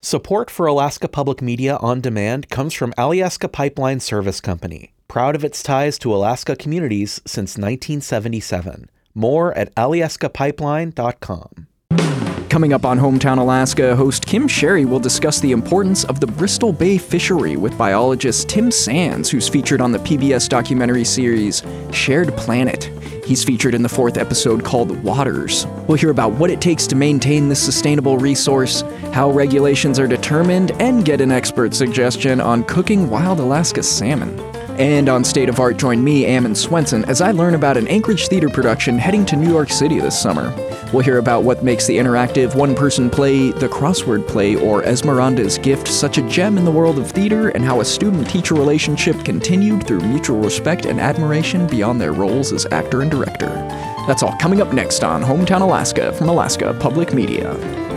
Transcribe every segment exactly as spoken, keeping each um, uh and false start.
Support for Alaska Public Media on Demand comes from Alyeska Pipeline Service Company, proud of its ties to Alaska communities since nineteen seventy-seven. More at alyeska pipeline dot com. Coming up on Hometown Alaska, host Kim Sherry will discuss the importance of the Bristol Bay fishery with biologist Tim Sands, who's featured on the P B S documentary series Shared Planet. He's featured in the fourth episode called Waters. We'll hear about what it takes to maintain this sustainable resource, how regulations are determined, and get an expert suggestion on cooking wild Alaska salmon. And on State of Art, join me, Ammon Swenson, as I learn about an Anchorage theater production heading to New York City this summer. We'll hear about what makes the interactive one-person play, The Crossword Play, or Esmeralda's Gift such a gem in the world of theater, and how a student-teacher relationship continued through mutual respect and admiration beyond their roles as actor and director. That's all coming up next on Hometown Alaska from Alaska Public Media.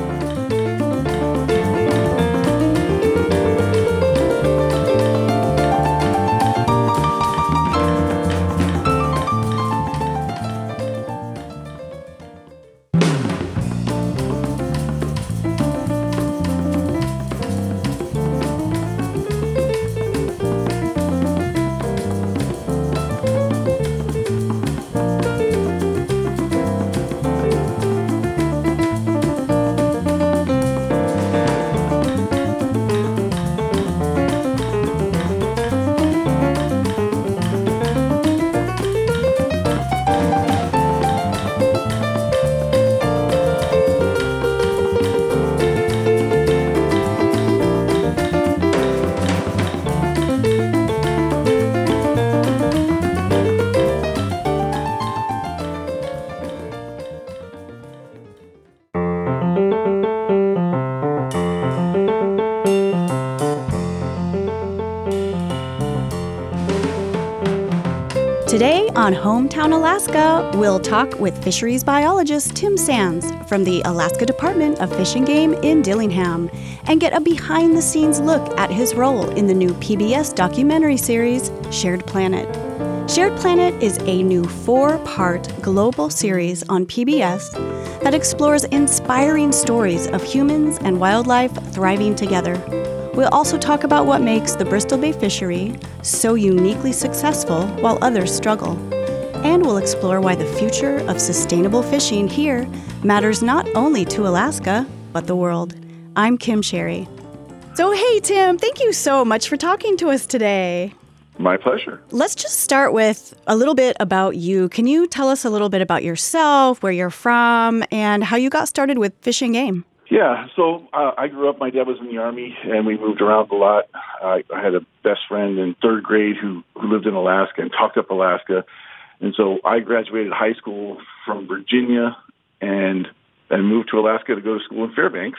Today on Hometown Alaska, we'll talk with fisheries biologist Tim Sands from the Alaska Department of Fish and Game in Dillingham and get a behind-the-scenes look at his role in the new P B S documentary series, Shared Planet. Shared Planet is a new four-part global series on P B S that explores inspiring stories of humans and wildlife thriving together. We'll also talk about what makes the Bristol Bay fishery so uniquely successful while others struggle. And we'll explore why the future of sustainable fishing here matters not only to Alaska, but the world. I'm Kim Sherry. So hey, Tim, thank you so much for talking to us today. My pleasure. Let's just start with a little bit about you. Can you tell us a little bit about yourself, where you're from, and how you got started with Fish and Game? Yeah, so uh, I grew up, my dad was in the Army, and we moved around a lot. I, I had a best friend in third grade who, who lived in Alaska and talked up Alaska. And so I graduated high school from Virginia and, and moved to Alaska to go to school in Fairbanks.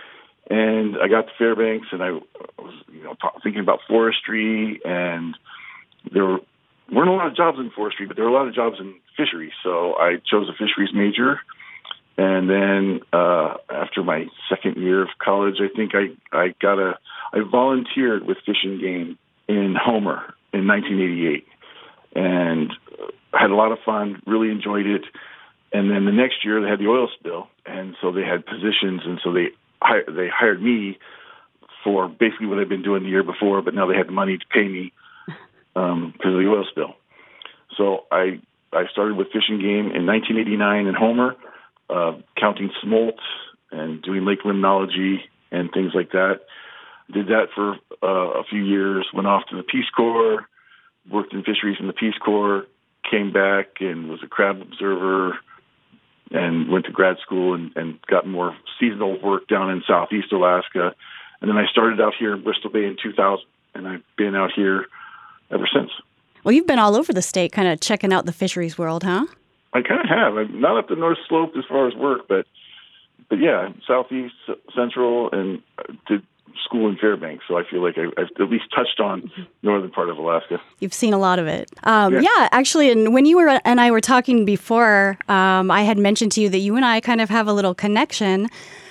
And I got to Fairbanks, and I was you know, t- thinking about forestry, and there were, weren't a lot of jobs in forestry, but there were a lot of jobs in fisheries. So I chose a fisheries major. And then uh, after my second year of college, I think I, I got a I volunteered with Fish and Game in Homer in nineteen eighty-eight, and I had a lot of fun. Really enjoyed it. And then the next year they had the oil spill, and so they had positions, and so they they hired me for basically what I'd been doing the year before, but now they had the money to pay me um, because of the oil spill. So I I started with Fish and Game in nineteen eighty-nine in Homer. Uh, counting smolt and doing lake limnology and things like that. Did that for uh, a few years, went off to the Peace Corps, worked in fisheries in the Peace Corps, came back and was a crab observer, and went to grad school and, and got more seasonal work down in southeast Alaska. And then I started out here in Bristol Bay in two thousand, and I've been out here ever since. Well, you've been all over the state kind of checking out the fisheries world, huh? I kind of have. I'm not up the North Slope as far as work, but but yeah, southeast, central, and did school in Fairbanks. So I feel like I, I've at least touched on northern part of Alaska. You've seen a lot of it. Um, yeah. yeah, actually, and when you were and I were talking before, um, I had mentioned to you that you and I kind of have a little connection.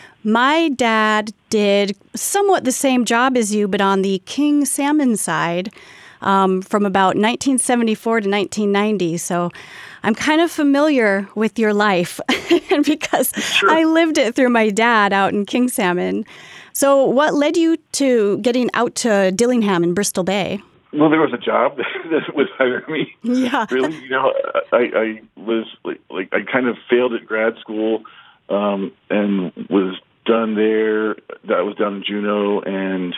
My dad did somewhat the same job as you, but on the king salmon side, um, from about nineteen seventy-four to nineteen ninety. So I'm kind of familiar with your life and because Sure. I lived it through my dad out in king salmon. So what led you to getting out to Dillingham in Bristol Bay? Well, there was a job that would hire me. Yeah. Really, you know, I, I was like, like, I kind of failed at grad school um, and was done there. That was down in Juneau, and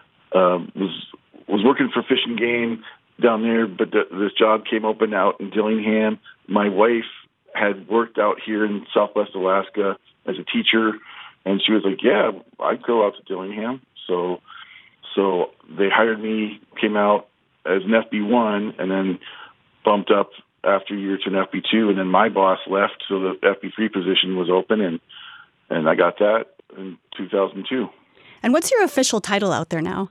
um, was was working for Fish and Game down there. But the, this job came open out in Dillingham. My wife had worked out here in Southwest Alaska as a teacher, and she was like, "Yeah, I'd go out to Dillingham." So. So they hired me, came out as an F B one, and then bumped up after a year to an F B two, and then my boss left, so the F B three position was open, and and I got that in two thousand two. And what's your official title out there now?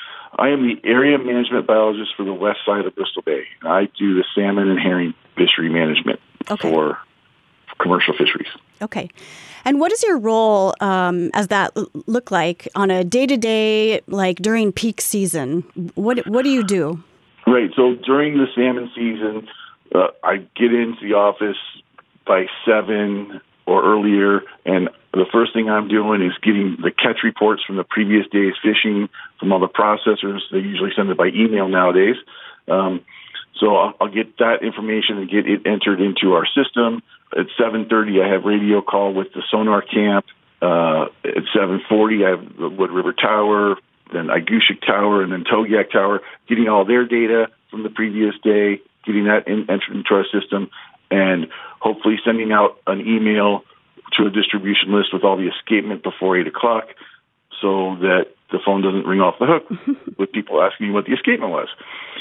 I am the area management biologist for the west side of Bristol Bay. I do the salmon and herring fishery management okay. for commercial fisheries. Okay. And what does your role um, as that look like on a day-to-day, like during peak season? What what do you do? Right. So during the salmon season, uh, I get into the office by seven or earlier, and the first thing I'm doing is getting the catch reports from the previous day's fishing from all the processors. They usually send it by email nowadays. Um, so I'll, I'll get that information and get it entered into our system. At seven thirty, I have radio call with the sonar camp. Uh, at seven forty, I have the Wood River Tower, then Igushik Tower, and then Togiak Tower, getting all their data from the previous day, getting that in, entered into our system, and hopefully sending out an email to a distribution list with all the escapement before eight o'clock so that the phone doesn't ring off the hook with people asking you what the escapement was.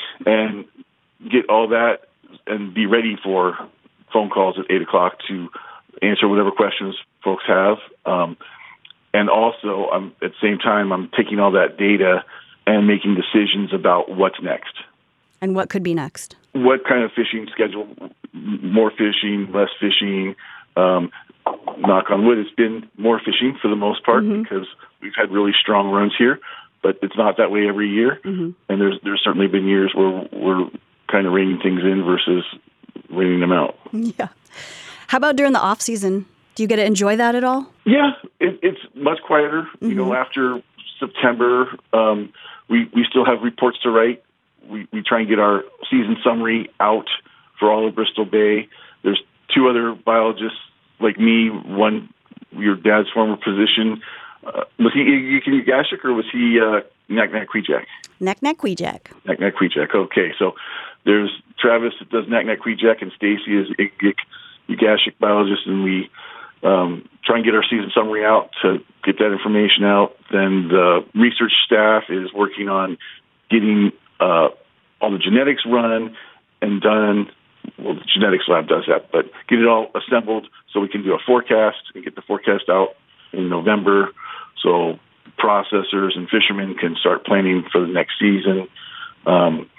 And get all that and be ready for phone calls at eight o'clock to answer whatever questions folks have. Um, and also, I'm, at the same time, I'm taking all that data and making decisions about what's next. And what could be next? What kind of fishing schedule, more fishing, less fishing. Um, knock on wood, it's been more fishing for the most part mm-hmm. because we've had really strong runs here, but it's not that way every year. Mm-hmm. And there's there's certainly been years where we're kind of reining things in versus reining them out. Yeah. How about during the off season? Do you get to enjoy that at all? Yeah, it, it's much quieter. Mm-hmm. You know, after September, um, we we still have reports to write. We we try and get our season summary out for all of Bristol Bay. There's two other biologists like me. One, your dad's former position. Uh, was he Ugashik or was he uh, Naknek-Kvichak? Naknek-Kvichak. Naknek-Kvichak. Okay, so there's Travis that does Naknek-Kvichak, and Stacy is Ugashik biologist, and we um, try and get our season summary out to get that information out. Then the research staff is working on getting uh, all the genetics run and done. Well, the genetics lab does that, but get it all assembled so we can do a forecast and get the forecast out in November so processors and fishermen can start planning for the next season. Um,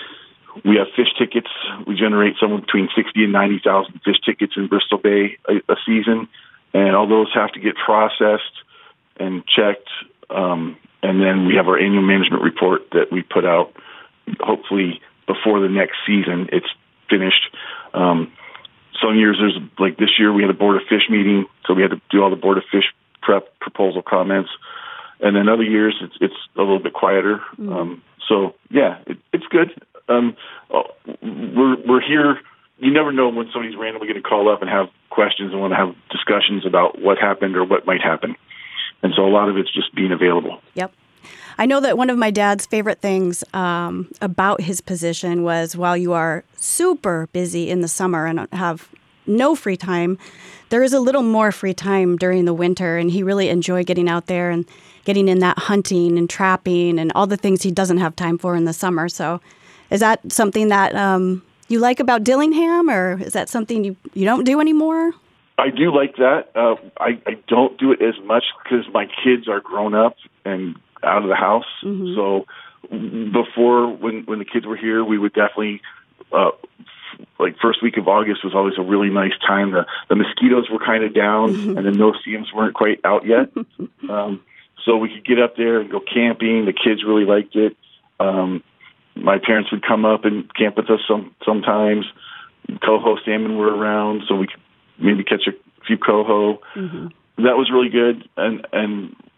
we have fish tickets. We generate somewhere between sixty and ninety thousand fish tickets in Bristol Bay a, a season, and all those have to get processed and checked. Um, and then we have our annual management report that we put out hopefully before the next season it's finished. Um, some years there's like this year we had a Board of Fish meeting, so we had to do all the Board of Fish prep proposal comments. And then other years it's it's a little bit quieter. Mm. Um, so yeah, it, it's good. Um, we're we're here. You never know when somebody's randomly going to call up and have questions and want to have discussions about what happened or what might happen. And so a lot of it's just being available. Yep. I know that one of my dad's favorite things um, about his position was while you are super busy in the summer and have no free time, there is a little more free time during the winter, and he really enjoyed getting out there and getting in that hunting and trapping and all the things he doesn't have time for in the summer. So is that something that um, you like about Dillingham, or is that something you, you don't do anymore? I do like that. Uh, I, I don't do it as much because my kids are grown up and out of the house. Mm-hmm. So before, when, when the kids were here, we would definitely, uh, like first week of August was always a really nice time. The, the mosquitoes were kind of down mm-hmm. and the no-see-ums weren't quite out yet. um, so we could get up there and go camping. The kids really liked it. Um, my parents would come up and camp with us some sometimes. Coho salmon were around, so we could maybe catch a few coho. Mm-hmm. That was really good. And, and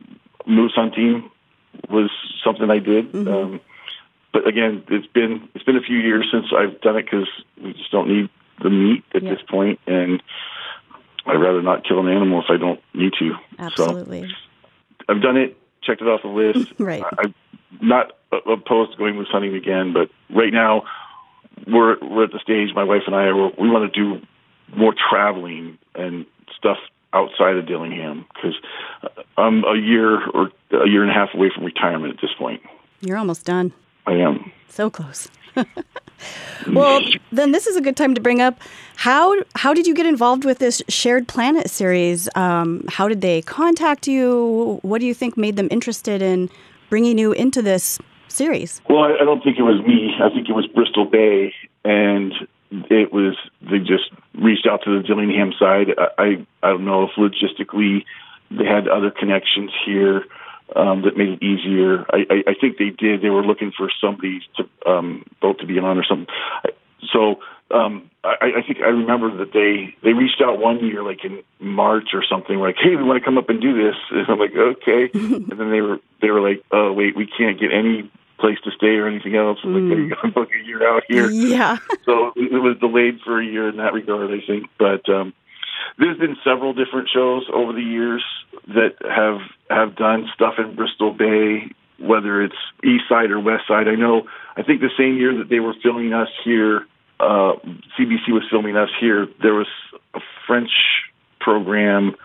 moose hunting was something I did. Mm-hmm. Um, but again, it's been it's been a few years since I've done it because we just don't need the meat at yeah. this point, and I'd rather not kill an animal if I don't need to. Absolutely. So I've done it, checked it off the list. Right. I, I'm not opposed to going moose hunting again, but right now we're we're at the stage, my wife and I, are, we want to do more traveling and stuff outside of Dillingham because I'm a year or a year and a half away from retirement at this point. You're almost done. I am. So close. Well, then this is a good time to bring up how how did you get involved with this Shared Planet series? Um, how did they contact you? What do you think made them interested in bringing you into this series? Well, I, I don't think it was me. I think it was Bristol Bay, and it was they just reached out to the Dillingham side. I I, I don't know if logistically they had other connections here. Um, that made it easier. I, I, I think they did. They were looking for somebody to um, vote to be on or something. So um, I, I think I remember that they, they reached out one year, like in March or something, like, "Hey, we want to come up and do this." And I'm like, "Okay." And then they were they were like, "Oh, wait, we can't get any place to stay or anything else." I was mm. like, "You got to book a year out here." Yeah. So it was delayed for a year in that regard, I think. But um, there's been several different shows over the years that have have done stuff in Bristol Bay, whether it's east side or west side. I know, I think the same year that they were filming us here, uh, C B C was filming us here, there was a French program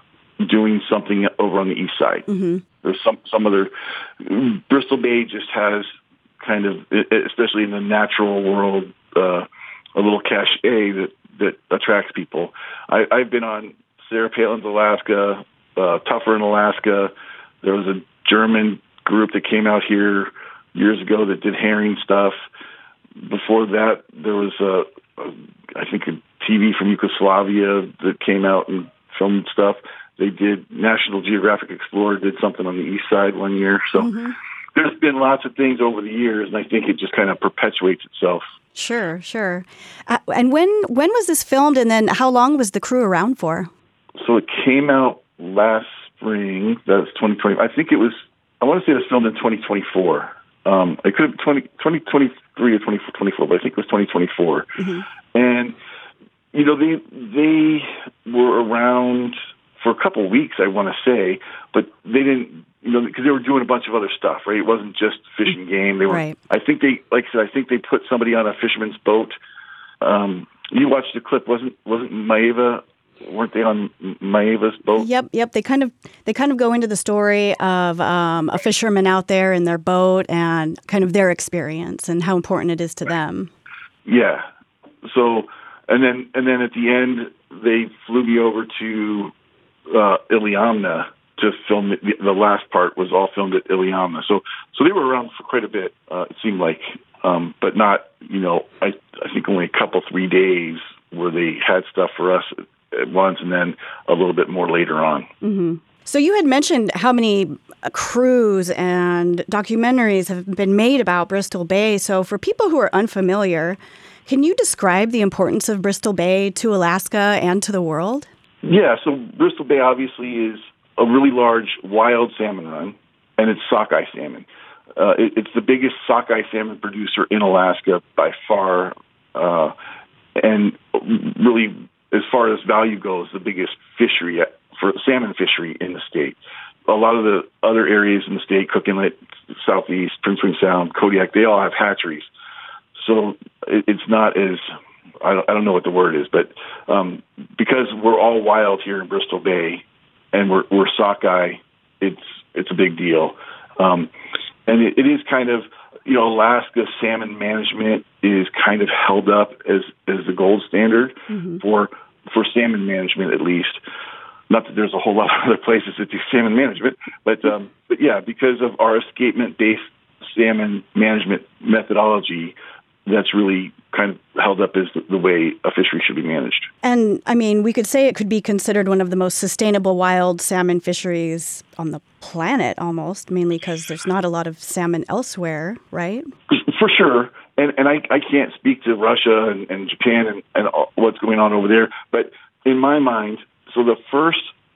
doing something over on the east side. Mm-hmm. There's some, some other, Bristol Bay just has kind of, especially in the natural world, uh, a little cachet that, that attracts people. I, I've been on Sarah Palin's Alaska, uh, Tougher in Alaska. There was a German group that came out here years ago that did herring stuff. Before that, there was a, a I think a T V from Yugoslavia that came out and filmed stuff. They did National Geographic Explorer did something on the east side one year. So mm-hmm. there's been lots of things over the years, and I think it just kind of perpetuates itself. Sure, sure. Uh, and when when was this filmed, and then how long was the crew around for? So it came out last spring. That's twenty twenty. I think it was, I want to say it was filmed in twenty twenty-four. Um, it could have been twenty twenty-three or twenty twenty-four, but I think it was twenty twenty-four. Mm-hmm. And, you know, they they were around for a couple of weeks, I want to say, but they didn't, you know, because they were doing a bunch of other stuff, right? It wasn't just Fish and Game. They were, right. I think they, like I said, I think they put somebody on a fisherman's boat. Um, you watched the clip, wasn't wasn't Maeva? Weren't they on Maeva's boat? Yep, yep. They kind of they kind of go into the story of um, a fisherman out there in their boat and kind of their experience and how important it is to them. Yeah. So, and then and then at the end, they flew me over to uh, Iliamna to film it. The, the last part was all filmed at Iliamna. So, so they were around for quite a bit. Uh, it seemed like, um, but not. You know, I I think only a couple three days where they had stuff for us at once, and then a little bit more later on. Mm-hmm. So you had mentioned how many cruise and documentaries have been made about Bristol Bay. So for people who are unfamiliar, can you describe the importance of Bristol Bay to Alaska and to the world? Yeah, so Bristol Bay obviously is a really large wild salmon run, and it's sockeye salmon. Uh, it, it's the biggest sockeye salmon producer in Alaska by far, uh, and really, as far as value goes, the biggest fishery for salmon fishery in the state. A lot of the other areas in the state, Cook Inlet, Southeast, Prince William Sound, Kodiak, they all have hatcheries. So it, it's not as, I don't, I don't know what the word is, but um, because we're all wild here in Bristol Bay and we're, we're sockeye, it's it's a big deal. Um, and it, it is kind of, you know, Alaska salmon management is kind of held up as, as the gold standard mm-hmm. for for salmon management, at least. Not that there's a whole lot of other places that do salmon management, but um, but yeah, because of our escapement-based salmon management methodology, that's really kind of held up as the, the way a fishery should be managed. And, I mean, we could say it could be considered one of the most sustainable wild salmon fisheries on the planet, almost, mainly because there's not a lot of salmon elsewhere, right? For sure. And and I, I can't speak to Russia and, and Japan and, and what's going on over there, but in my mind, so the first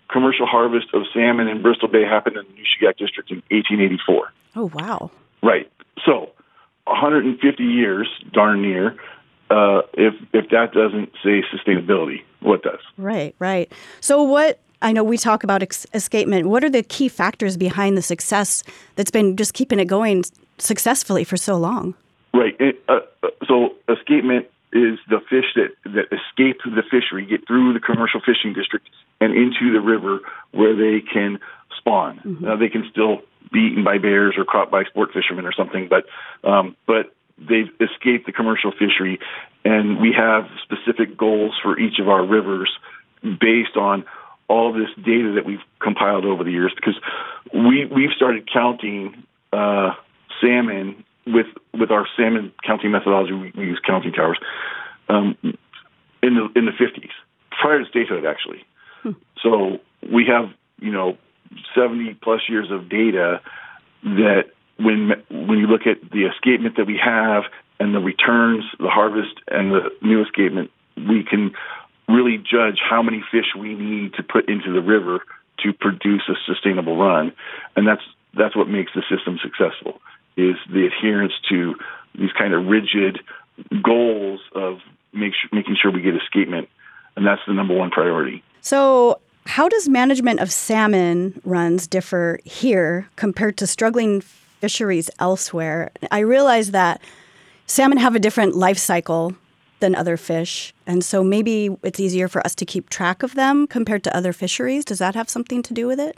commercial harvest of salmon in Bristol Bay happened in the Nushagak District in eighteen eighty-four. Oh, wow. Right. So one hundred fifty years, darn near. Uh, if if that doesn't say sustainability, what does? Right, right. So what, I know we talk about ex- escapement. What are the key factors behind the success that's been just keeping it going successfully for so long? Right. It, uh, so escapement is the fish that, that escape the fishery, get through the commercial fishing district and into the river where they can spawn. Mm-hmm. Uh, they can still be eaten by bears or caught by sport fishermen or something, but um, but they've escaped the commercial fishery, and we have specific goals for each of our rivers based on all this data that we've compiled over the years, because we, we've started counting uh, salmon with with our salmon counting methodology. We, we use counting towers um, in the in the fifties, prior to statehood, actually. Hmm. So we have, you know, seventy plus years of data that when when you look at the escapement that we have and the returns, the harvest, and the new escapement, we can really judge how many fish we need to put into the river to produce a sustainable run. And that's that's what makes the system successful, is the adherence to these kind of rigid goals of make sure, making sure we get escapement. And that's the number one priority. So how does management of salmon runs differ here compared to struggling fisheries elsewhere? I realize that salmon have a different life cycle than other fish, and so maybe it's easier for us to keep track of them compared to other fisheries. Does that have something to do with it?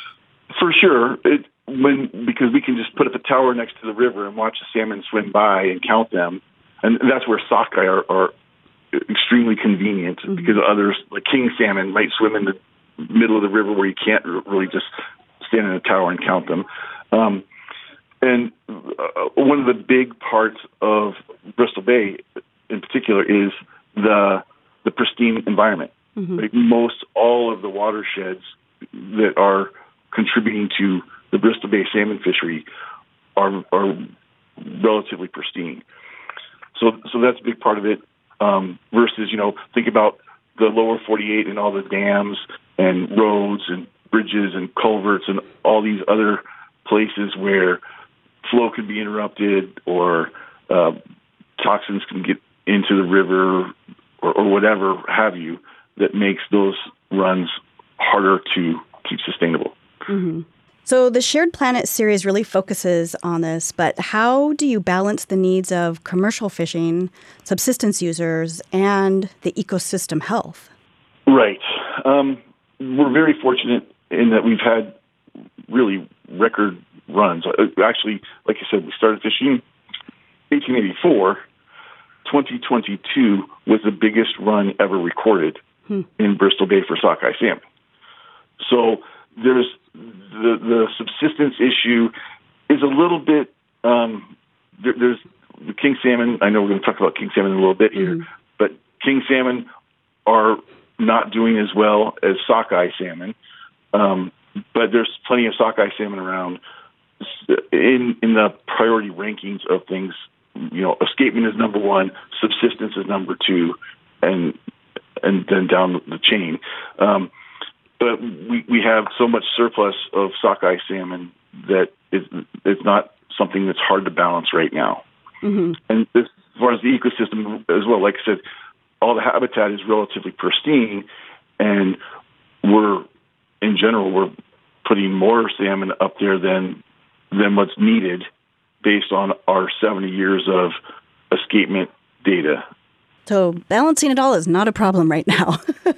For sure. It, when because we can just put up a tower next to the river and watch the salmon swim by and count them, and that's where sockeye are, are extremely convenient, mm-hmm. because others, like king salmon, might swim in the middle of the river where you can't really just stand in a tower and count them. Um, and uh, one of the big parts of Bristol Bay in particular is the the pristine environment. Mm-hmm. Like most all of the watersheds that are contributing to the Bristol Bay salmon fishery are are relatively pristine. So so that's a big part of it. Um, versus, you know, think about the lower forty-eight and all the dams and roads and bridges and culverts and all these other places where flow can be interrupted or uh, toxins can get into the river or, or whatever have you, that makes those runs harder to keep sustainable. Mm-hmm. So the Shared Planet series really focuses on this, but how do you balance the needs of commercial fishing, subsistence users, and the ecosystem health? Right. Um, we're very fortunate in that we've had really record runs. Actually, like I said, we started fishing eighteen eighty-four. twenty twenty-two was the biggest run ever recorded hmm. in Bristol Bay for sockeye salmon. So there's the the subsistence issue is a little bit um, there, there's the king salmon. I know we're going to talk about king salmon in a little bit here, mm-hmm. but king salmon are not doing as well as sockeye salmon. Um, but there's plenty of sockeye salmon around. In in the priority rankings of things, you know, escapement is number one, subsistence is number two, and and then down the chain. Um, but we, we have so much surplus of sockeye salmon that is it's not something that's hard to balance right now. Mm-hmm. And this, as far as the ecosystem as well, like I said, all the habitat is relatively pristine, and we're in general we're putting more salmon up there than than what's needed based on our seventy years of escapement data. So balancing it all is not a problem right now.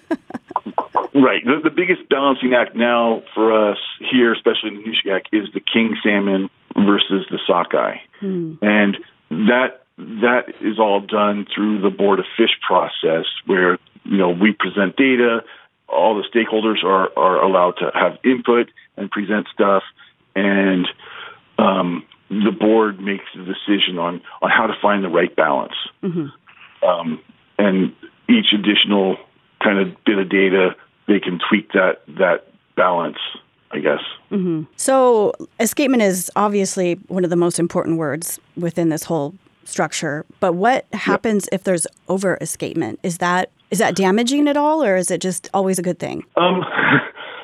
Right. The, the biggest balancing act now for us here, especially in the Nushagak, is the king salmon versus the sockeye. Hmm. And that that is all done through the Board of Fish process where, you know, we present data, all the stakeholders are, are allowed to have input and present stuff, and um, the board makes the decision on, on how to find the right balance. Mm-hmm. Um, and each additional kind of bit of data, they can tweak that that balance, I guess. Mm-hmm. So escapement is obviously one of the most important words within this whole structure. But what happens yep. if there's over escapement? Is that is that damaging at all, or is it just always a good thing? Um,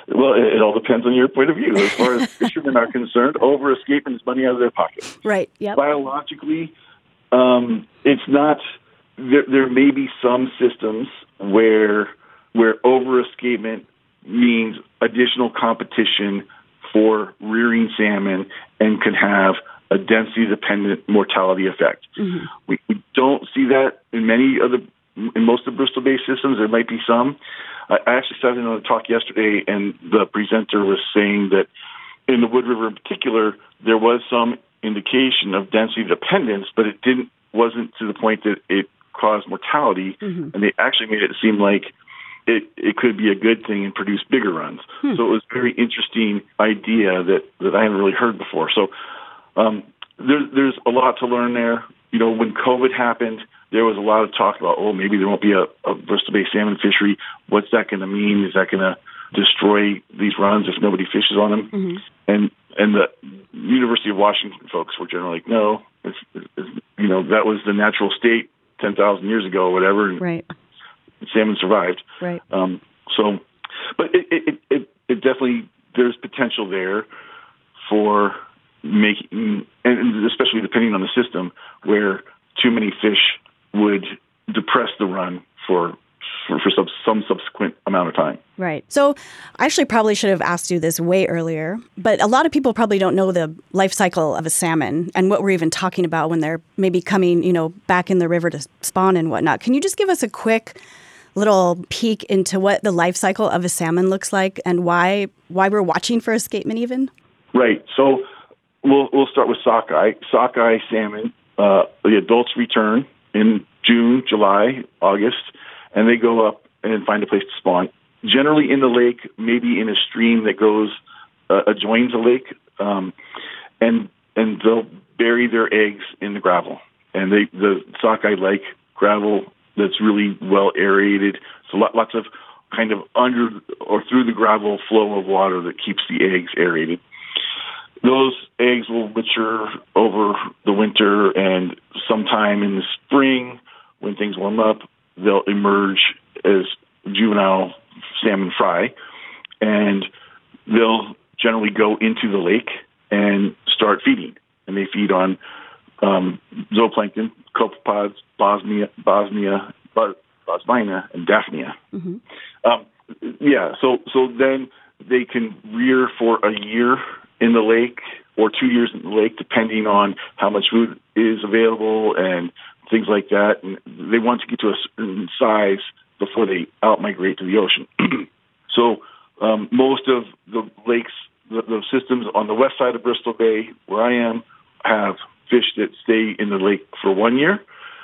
Well, it, it all depends on your point of view. As far as fishermen are concerned, over escapement is money out of their pocket. Right. Yep. Biologically, um, it's not. There, there may be some systems where where over escapement means additional competition for rearing salmon and can have a density-dependent mortality effect. Mm-hmm. We, we don't see that in many of the in most of the Bristol Bay systems. There might be some. I actually sat in on a talk yesterday, and the presenter was saying that in the Wood River in particular, there was some indication of density dependence, but it didn't wasn't to the point that it caused mortality, mm-hmm. and they actually made it seem like it, it could be a good thing and produce bigger runs. Hmm. So it was a very interesting idea that, that I hadn't really heard before. So um, there, there's a lot to learn there. You know, when COVID happened, there was a lot of talk about, oh, maybe there won't be a, a Bristol Bay salmon fishery. What's that going to mean? Is that going to destroy these runs if nobody fishes on them? Mm-hmm. And and the University of Washington folks were generally like, no, it's, it's, you know, that was the natural state ten thousand years ago or whatever. And right. salmon survived. Right. Um, so, but it, it, it, it definitely, there's potential there for making, and especially depending on the system, where too many fish would depress the run for for, for some, some subsequent amount of time. Right. So I actually probably should have asked you this way earlier, but a lot of people probably don't know the life cycle of a salmon and what we're even talking about when they're maybe coming, you know, back in the river to spawn and whatnot. Can you just give us a quick little peek into what the life cycle of a salmon looks like and why why we're watching for escapement even? Right. So we'll we'll start with sockeye. Sockeye salmon, uh, the adults return in June, July, August, and they go up and find a place to spawn. Generally in the lake, maybe in a stream that goes uh, adjoins a lake, um, and and they'll bury their eggs in the gravel. And they the sockeye like gravel that's really well aerated. So lots of kind of under or through the gravel flow of water that keeps the eggs aerated. Those eggs will mature over the winter, and sometime in the spring, when things warm up, they'll emerge as juvenile salmon fry, and they'll generally go into the lake and start feeding. And they feed on um, zooplankton, copepods, Bosnia, Bosnia, Bosmina, and Daphnia. Mm-hmm. Um, yeah, so so then they can rear for a year in the lake or two years in the lake, depending on how much food is available and things like that. And they want to get to a certain size before they out-migrate to the ocean. so um, most of the lakes, the, the systems on the west side of Bristol Bay, where I am, have fish that stay in the lake for one year.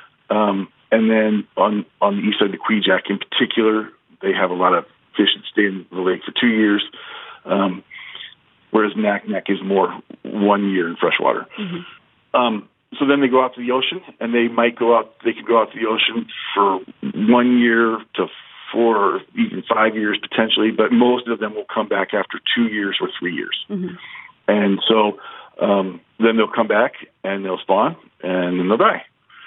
Um, and then on, on the east side of the Kvichak in particular, they have a lot of fish that stay in the lake for two years. Um, whereas Naknek is more one year in freshwater. Mm-hmm. Um, so then they go out to the ocean, and they might go out, they could go out to the ocean for one year to four or even five years potentially, but most of them will come back after two years or three years. Mm-hmm. And so um, then they'll come back, and they'll spawn, and then they'll die.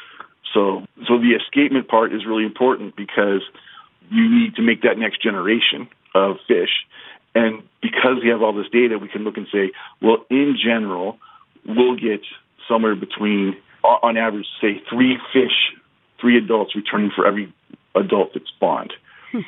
So, so the escapement part is really important because you need to make that next generation of fish. And because we have all this data, we can look and say, well, in general, we'll get somewhere between, on average, say three fish, three adults returning for every adult that spawned. Hmm.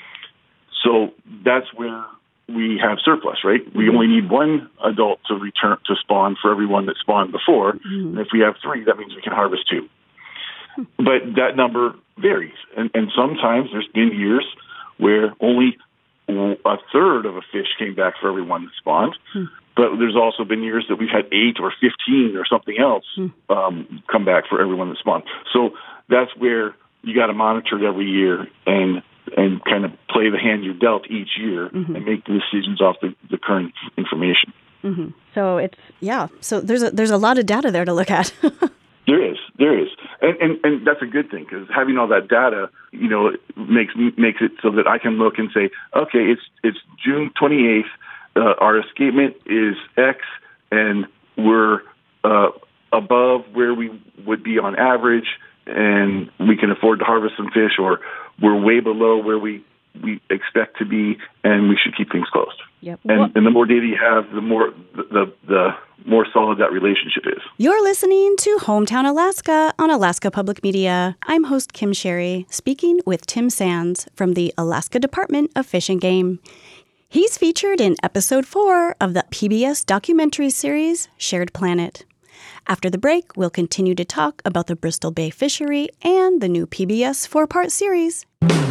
So that's where we have surplus, right? Mm-hmm. We only need one adult to return to spawn for every one that spawned before. Mm-hmm. And if we have three, that means we can harvest two. Hmm. But that number varies. And, and sometimes there's been years where only a third of a fish came back for every one that spawned. Hmm. But there's also been years that we've had eight or fifteen or something else hmm. um, come back for every one that spawned. So that's where you got to monitor it every year and and kind of play the hand you're dealt each year mm-hmm. and make the decisions off the, the current information. Mm-hmm. So it's, yeah, so there's a, there's a lot of data there to look at. There is, there is. And, and, and that's a good thing because having all that data, you know, makes makes it so that I can look and say, okay, it's it's June twenty-eighth, uh, our escapement is X, and we're uh, above where we would be on average, and we can afford to harvest some fish, or we're way below where we, we expect to be, and we should keep things closed. Yep. And, Well, and the more data you have, the more the, the the more solid that relationship is. you're listening to Hometown Alaska on Alaska Public Media. I'm host Kim Sherry, speaking with Tim Sands from the Alaska Department of Fish and Game. He's featured in episode four of the P B S documentary series, Shared Planet. After the break, we'll continue to talk about the Bristol Bay fishery and the new P B S four-part series.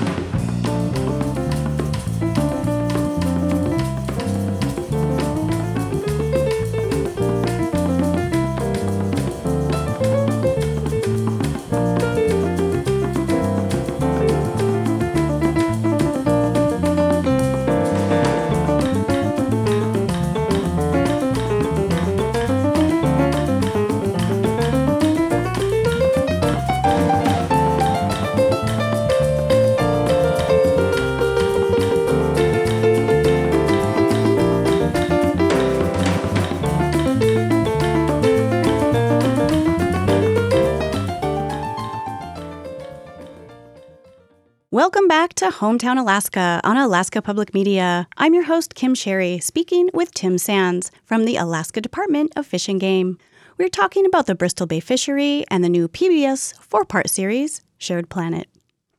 Welcome back to Hometown Alaska on Alaska Public Media. I'm your host, Kim Sherry, speaking with Tim Sands from the Alaska Department of Fish and Game. We're talking about the Bristol Bay fishery and the new P B S four-part series, Shared Planet.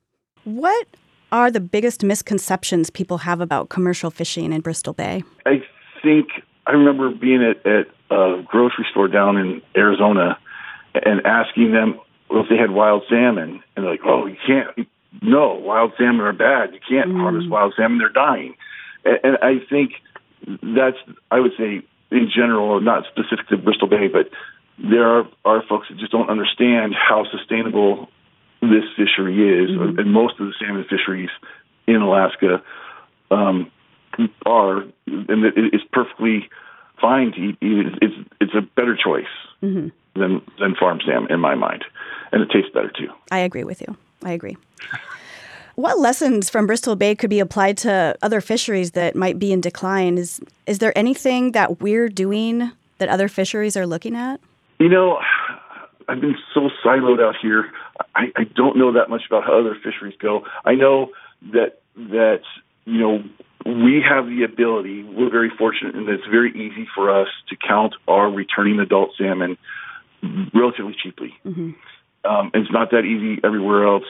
What are the biggest misconceptions people have about commercial fishing in Bristol Bay? I think I remember being at, at a grocery store down in Arizona and asking them if they had wild salmon, and they're like, "Oh, you can't." No, wild salmon are bad. You can't mm. harvest wild salmon. They're dying. And, and I think that's, I would say, in general, not specific to Bristol Bay, but there are, are folks that just don't understand how sustainable this fishery is. Mm-hmm. And most of the salmon fisheries in Alaska um, are, and it, it's perfectly fine to eat. It's, it's a better choice mm-hmm. than, than farm salmon, in my mind. And it tastes better, too. I agree with you. I agree. What lessons from Bristol Bay could be applied to other fisheries that might be in decline? Is is there anything that we're doing that other fisheries are looking at? You know, I've been so siloed out here. I, I don't know that much about how other fisheries go. I know that that you know we have the ability. We're very fortunate, and it's very easy for us to count our returning adult salmon relatively cheaply. Mm-hmm. Um, it's not that easy everywhere else.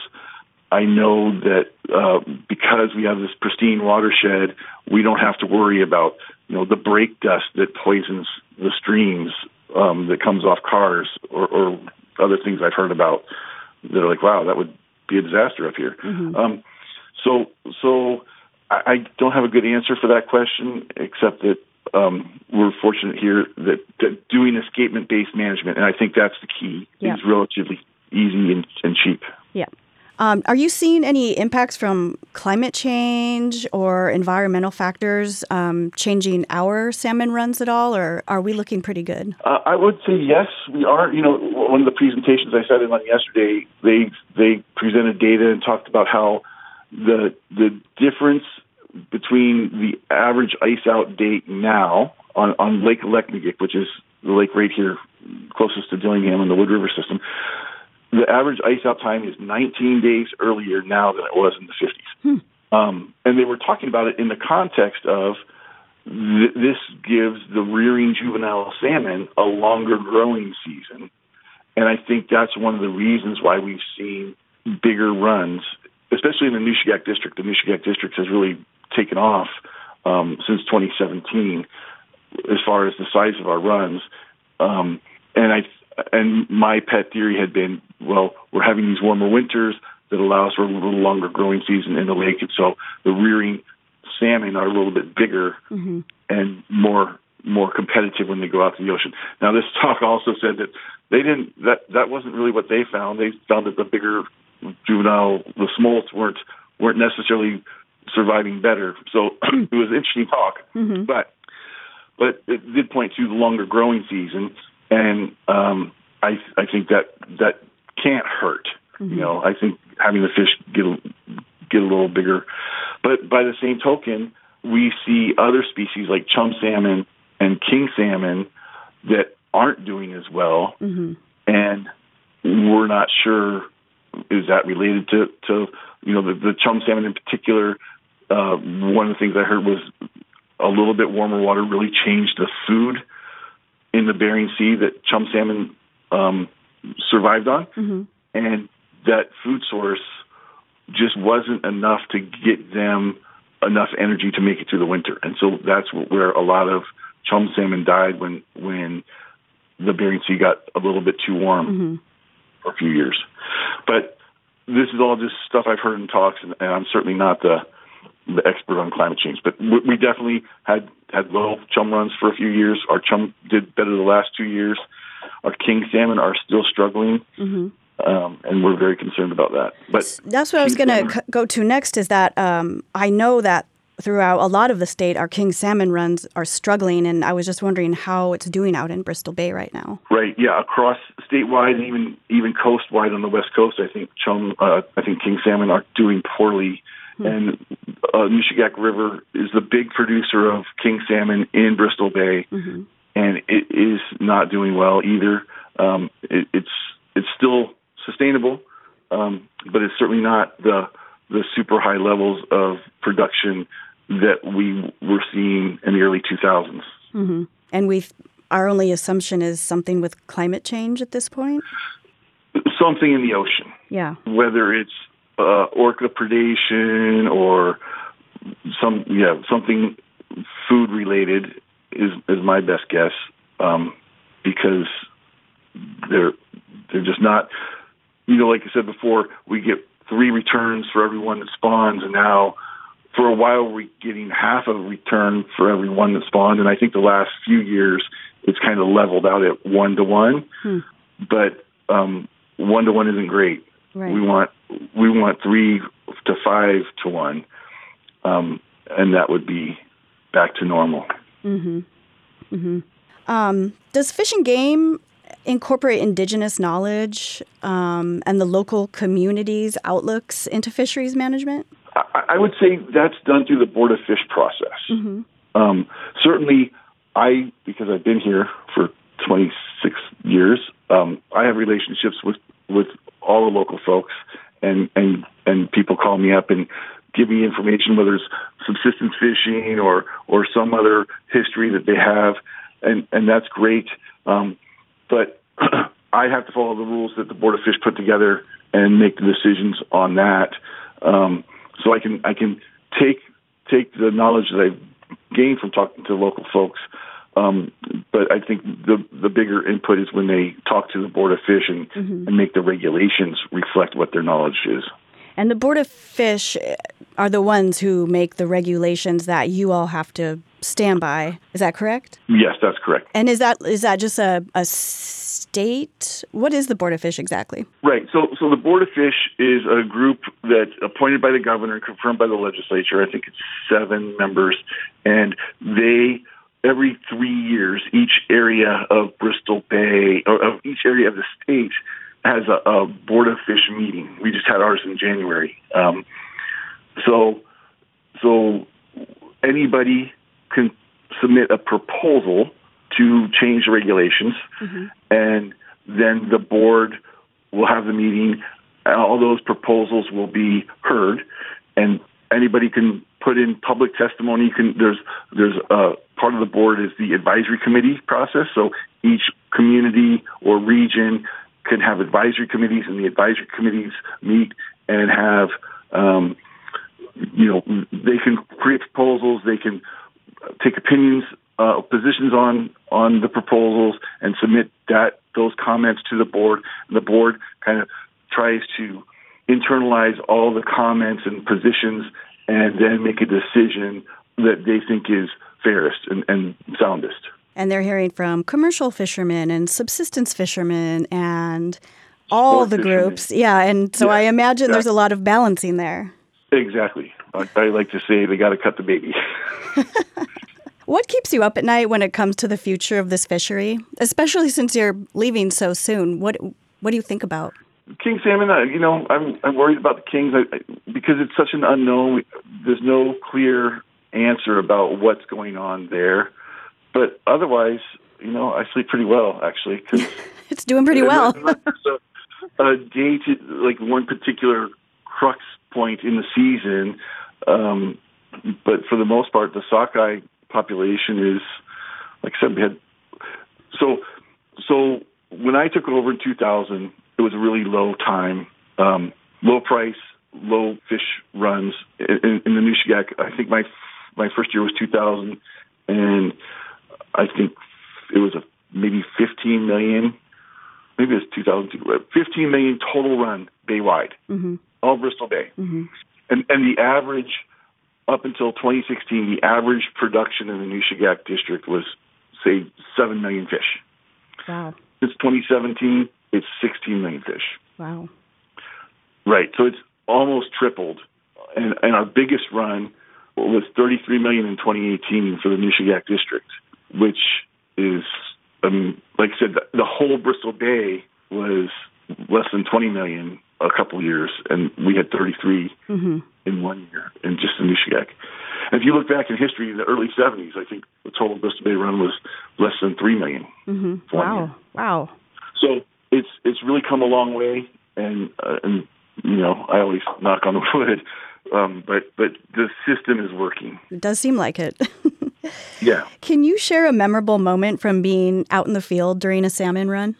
I know that uh, because we have this pristine watershed, we don't have to worry about, you know, the brake dust that poisons the streams um, that comes off cars or, or other things I've heard about that are like, wow, that would be a disaster up here. Mm-hmm. Um, so, so I, I don't have a good answer for that question, except that um, we're fortunate here that, that doing escapement-based management, and I think that's the key, yeah. is relatively easy and, and cheap. Yeah. Um, are you seeing any impacts from climate change or environmental factors um, changing our salmon runs at all, or are we looking pretty good? Uh, I would say yes, we are. You know, one of the presentations I sat in on yesterday, they they presented data and talked about how the the difference between the average ice out date now on, on Lake Leknegik, which is the lake right here closest to Dillingham in the Wood River system, the average ice out time is nineteen days earlier now than it was in the fifties. Hmm. Um, and they were talking about it in the context of th- this gives the rearing juvenile salmon a longer growing season. And I think that's one of the reasons why we've seen bigger runs, especially in the Nushagak district. The Nushagak district has really taken off um, since twenty seventeen as far as the size of our runs. Um, and I And my pet theory had been, well, we're having these warmer winters that allows for a little longer growing season in the lake, and so the rearing salmon are a little bit bigger mm-hmm. and more more competitive when they go out to the ocean. Now, this talk also said that they didn't that that wasn't really what they found. They found that the bigger juvenile, the smolts weren't weren't necessarily surviving better. So it was an interesting talk, mm-hmm. but but it did point to the longer growing season. And um, I, I think that that can't hurt. Mm-hmm. You know, I think having the fish get a, get a little bigger. But by the same token, we see other species like chum salmon and king salmon that aren't doing as well. Mm-hmm. And we're not sure, is that related to, to you know, the, the chum salmon in particular? Uh, one of the things I heard was a little bit warmer water really changed the food in the Bering Sea that chum salmon um, survived on. Mm-hmm. And that food source just wasn't enough to get them enough energy to make it through the winter. And so that's where a lot of chum salmon died when, when the Bering Sea got a little bit too warm mm-hmm. for a few years. But this is all just stuff I've heard in talks, and, and I'm certainly not the the expert on climate change. But we, we definitely had, had low chum runs for a few years. Our chum did better the last two years. Our king salmon are still struggling, mm-hmm. um, and we're very concerned about that. But that's what I was going to c- go to next is that um, I know that throughout a lot of the state, our king salmon runs are struggling, and I was just wondering how it's doing out in Bristol Bay right now. Right, yeah, across statewide and even even coastwide on the West Coast, I think chum, uh, I think king salmon are doing poorly. Hmm. And uh, Nushagak River is the big producer of king salmon in Bristol Bay, mm-hmm. and it is not doing well either. Um, it, it's it's still sustainable, um, but it's certainly not the the super high levels of production that we were seeing in the early two thousands. Mm-hmm. And we, our only assumption is something with climate change at this point? Something in the ocean. Yeah. Whether it's uh, orca predation or some, yeah, something food related is is my best guess, um, because they're they're just not. You know, like I said before, we get three returns for everyone that spawns, and now for a while we're getting half a return for every one that spawned, and I think the last few years it's kind of leveled out at one to one. Hmm. But um, one to one isn't great. Right. We want we want three to five to one, um, and that would be back to normal. Mm-hmm. Mm-hmm. Um, does Fish and Game incorporate indigenous knowledge um, and the local community's outlooks into fisheries management? I, I would say that's done through the Board of Fish process. Mm-hmm. Um, certainly, I, because I've been here for twenty-six years, um, I have relationships with, with all the local folks, and, and, and people call me up and give me information, whether it's subsistence fishing or, or some other history that they have, and, and that's great. Um, But I have to follow the rules that the Board of Fish put together and make the decisions on that. Um, so I can I can take take the knowledge that I've gained from talking to local folks. Um, but I think the the bigger input is when they talk to the Board of Fish and, mm-hmm. and make the regulations reflect what their knowledge is. And the Board of Fish are the ones who make the regulations that you all have to stand by. Is that correct? Yes, that's correct. And is that is that just a, a state? What is the Board of Fish exactly? Right. So so the Board of Fish is a group that's appointed by the governor and confirmed by the legislature. I think it's seven members. And they, every three years, each area of Bristol Bay, or of each area of the state, has a, a Board of Fish meeting. We just had ours in January. Um, so so anybody can submit a proposal to change the regulations, mm-hmm. and then the board will have the meeting. All those proposals will be heard, and anybody can put in public testimony. You can, there's there's a part of the board is the advisory committee process. So each community or region can have advisory committees, and the advisory committees meet and have, um, you know, they can create proposals. They can take opinions, uh, positions on, on the proposals, and submit that those comments to the board. And the board kind of tries to internalize all the comments and positions, and then make a decision that they think is fairest and, and soundest. And they're hearing from commercial fishermen and subsistence fishermen and all Sport the fishermen. Groups. Yeah, and so yeah, I imagine yeah. there's a lot of balancing there. Exactly. I like to say they got to cut the baby. What keeps you up at night when it comes to the future of this fishery, especially since you're leaving so soon? What What do you think about? King salmon, uh, you know, I'm I'm worried about the kings I, I, because it's such an unknown. There's no clear answer about what's going on there. But otherwise, you know, I sleep pretty well, actually. Cause it's doing pretty well. a, a day to, like, one particular crux point in the season. Um, but for the most part, the sockeye population is, like I said, we had, so, so when I took over in two thousand, it was a really low time, um, low price, low fish runs in, in the Nushagak. I think my, my first year was two thousand, and I think it was a maybe fifteen million, maybe it was two thousand two, fifteen million total run bay-wide, mm-hmm. all Bristol Bay. Mm-hmm. And, and the average, up until twenty sixteen, the average production in the Nushagak district was, say, seven million fish. Wow. Since twenty seventeen, it's sixteen million fish. Wow. Right, so it's almost tripled. And, and our biggest run was thirty-three million in twenty eighteen for the Nushagak district, which is, um, like I said, the, the whole Bristol Bay was less than twenty million a couple of years, and we had thirty-three mm-hmm. in one year, in just the Nushagak. And if you look back in history, in the early seventies, I think the total Bristol Bay run was less than three million. Mm-hmm. Wow, year. Wow. So it's it's really come a long way, and uh, and you know, I always knock on the wood, um, but but the system is working. It does seem like it. Yeah. Can you share a memorable moment from being out in the field during a salmon run?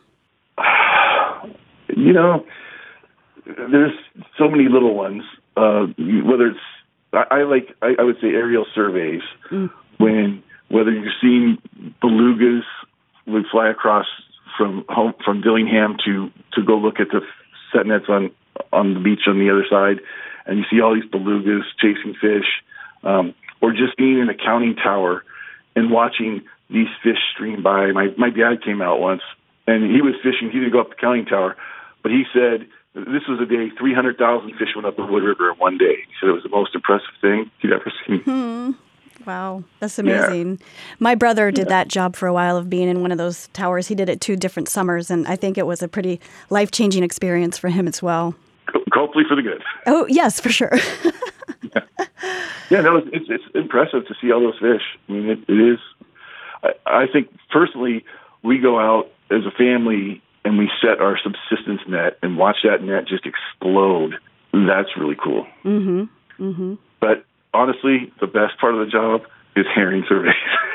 You know, there's so many little ones. Uh, whether it's, I, I like, I, I would say aerial surveys, mm. when whether you're seeing belugas would fly across from home, from Dillingham to, to go look at the set nets on, on the beach on the other side, and you see all these belugas chasing fish, um, or just being in a counting tower and watching these fish stream by. My my dad came out once, and he was fishing. He didn't go up the counting tower, but he said this was a day three hundred thousand fish went up the Wood River in one day. He said it was the most impressive thing he'd ever seen. Hmm. Wow, that's amazing. Yeah. My brother did yeah. that job for a while of being in one of those towers. He did it two different summers, and I think it was a pretty life-changing experience for him as well. Hopefully for the good. Oh, yes, for sure. yeah. yeah, no, it's, it's impressive to see all those fish. I mean, it, it is. I, I think personally, we go out as a family and we set our subsistence net and watch that net just explode. That's really cool. Mm-hmm. Mm-hmm. But honestly, the best part of the job is herring surveys.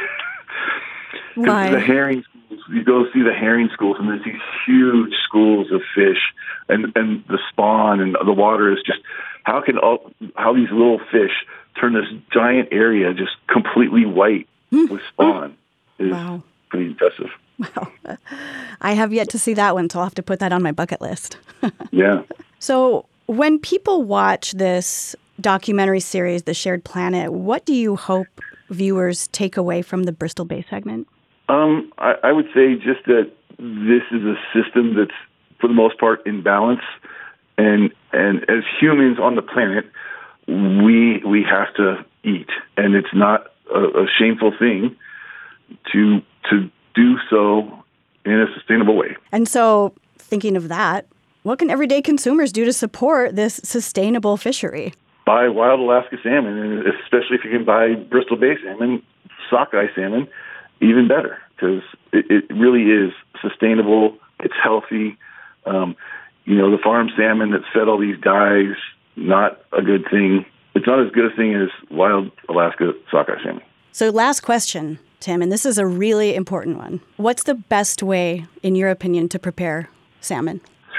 Why? The herring schools, you go see the herring schools, and there's these huge schools of fish, and, and the spawn and the water is just, how can all, how these little fish turn this giant area just completely white with spawn is wow. pretty impressive. Wow. I have yet to see that one, so I'll have to put that on my bucket list. Yeah. So when people watch this documentary series, The Shared Planet, what do you hope viewers take away from the Bristol Bay segment? Um, I, I would say just that this is a system that's, for the most part, in balance. And and as humans on the planet, we we have to eat. And it's not a, a shameful thing to to do so in a sustainable way. And so, thinking of that, what can everyday consumers do to support this sustainable fishery? Buy wild Alaska salmon, and especially if you can buy Bristol Bay salmon, sockeye salmon, even better, because it, it really is sustainable. It's healthy. Um, you know, the farm salmon that's fed all these dyes, not a good thing. It's not as good a thing as wild Alaska sockeye salmon. So last question, Tim, and this is a really important one. What's the best way, in your opinion, to prepare salmon?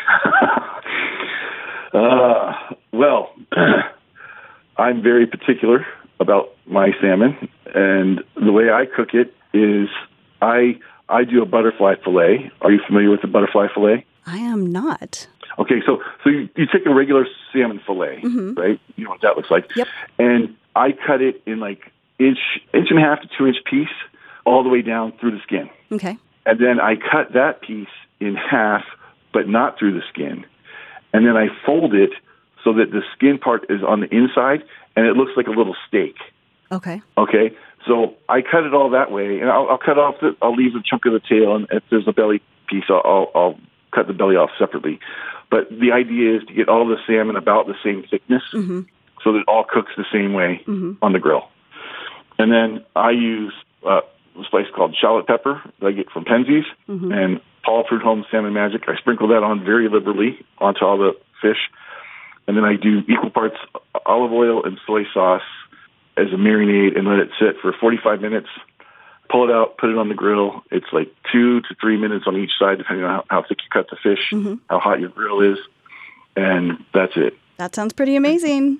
uh, well, I'm very particular about my salmon, and the way I cook it is I I do a butterfly fillet. Are you familiar with the butterfly fillet? I am not. Okay, so so you, you take a regular salmon fillet, mm-hmm. right? You know what that looks like. Yep. And I cut it in like inch inch and a half to two inch piece, all the way down through the skin. Okay. And then I cut that piece in half, but not through the skin. And then I fold it so that the skin part is on the inside, and it looks like a little steak. Okay. Okay. So I cut it all that way, and I'll, I'll cut off the, I'll leave a chunk of the tail, and if there's a belly piece, I'll, I'll, I'll cut the belly off separately. But the idea is to get all the salmon about the same thickness, mm-hmm. so that it all cooks the same way mm-hmm. on the grill. And then I use uh, a spice called shallot pepper that I get from Penzeys, mm-hmm. and Paul Fruit Home Salmon Magic. I sprinkle that on very liberally onto all the fish. And then I do equal parts olive oil and soy sauce as a marinade and let it sit for forty-five minutes. Pull it out, put it on the grill. It's like two to three minutes on each side, depending on how, how thick you cut the fish, mm-hmm. how hot your grill is, and that's it. That sounds pretty amazing.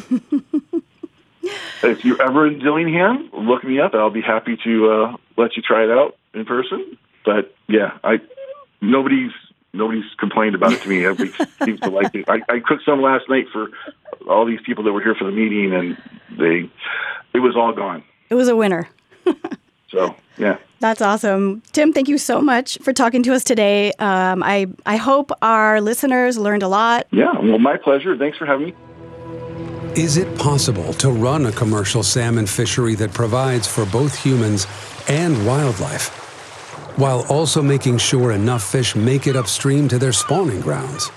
If you're ever in Dillingham, look me up. I'll be happy to uh, let you try it out in person. But yeah, I nobody's nobody's complained about it to me. Everybody seems to like it. I, I cooked some last night for all these people that were here for the meeting, and they it was all gone. It was a winner. So yeah. That's awesome. Tim, thank you so much for talking to us today. Um, I, I hope our listeners learned a lot. Yeah, well, my pleasure. Thanks for having me. Is it possible to run a commercial salmon fishery that provides for both humans and wildlife, while also making sure enough fish make it upstream to their spawning grounds?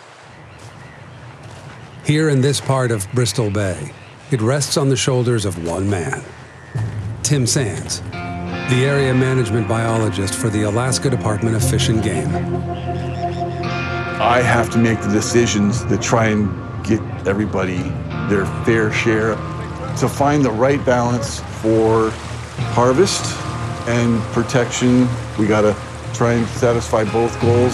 Here in this part of Bristol Bay, it rests on the shoulders of one man, Tim Sands, the area management biologist for the Alaska Department of Fish and Game. I have to make the decisions that try and get everybody their fair share, to find the right balance for harvest and protection. We got to try and satisfy both goals.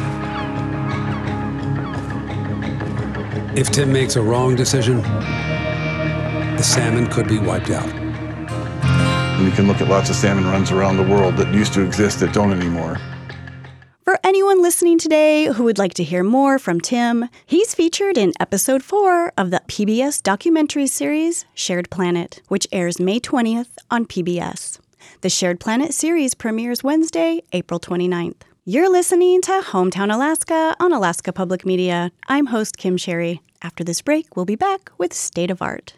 If Tim makes a wrong decision, the salmon could be wiped out. And you can look at lots of salmon runs around the world that used to exist that don't anymore. For anyone listening today who would like to hear more from Tim, he's featured in episode four of the P B S documentary series Shared Planet, which airs May twentieth on P B S. The Shared Planet series premieres Wednesday, April twenty-ninth. You're listening to Hometown Alaska on Alaska Public Media. I'm host Kim Sherry. After this break, we'll be back with State of Art.